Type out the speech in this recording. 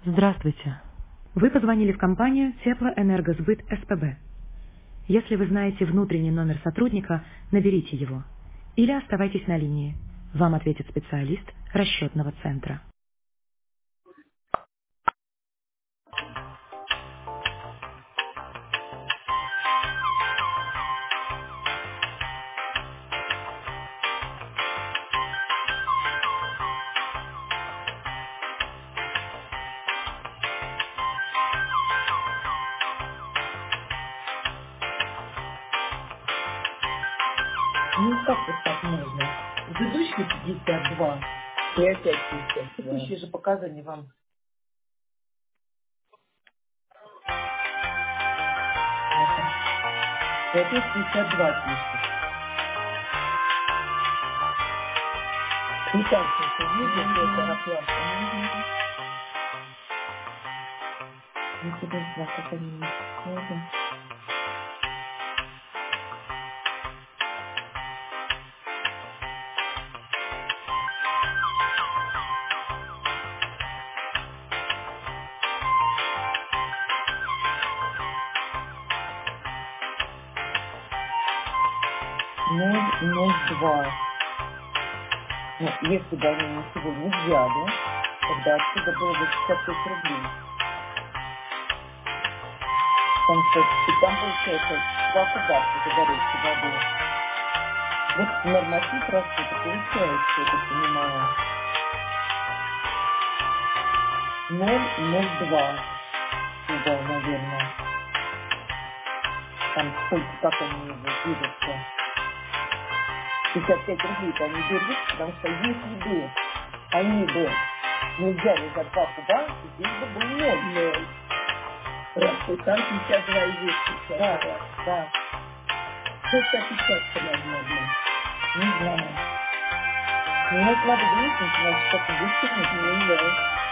Здравствуйте. Вы позвонили в компанию Теплоэнергосбыт СПБ. Если вы знаете внутренний номер сотрудника, наберите его. Или оставайтесь на линии. Вам ответит специалист расчетного центра. Ну как вот так можно? Предыдущие 52, И опять 52. текущие же показания вам. Это. И опять 52 пишет. Квитанцию видишь, это Угу. оплата. Угу. Ну, подожди, как они не подходят. 0,02. Ну, если бы они ничего не взяли, тогда отсюда было бы 55 рублей. Потому что и там получается 2 куба это горячей воды. Вот норматив расхода получается, я так понимаю, 0,02 куба, наверное. Там сколько, как они его берут-то? 55 рублей-то они берут, потому что если бы они бы не взяли за 2 куба, здесь бы был ноль. 0. Хорошо, там 52 и здесь Да, 52. да, Просто опечатка, возможно. не знаю. Ну, у нас надо выяснить, значит, как вычеркнуть. Ну да.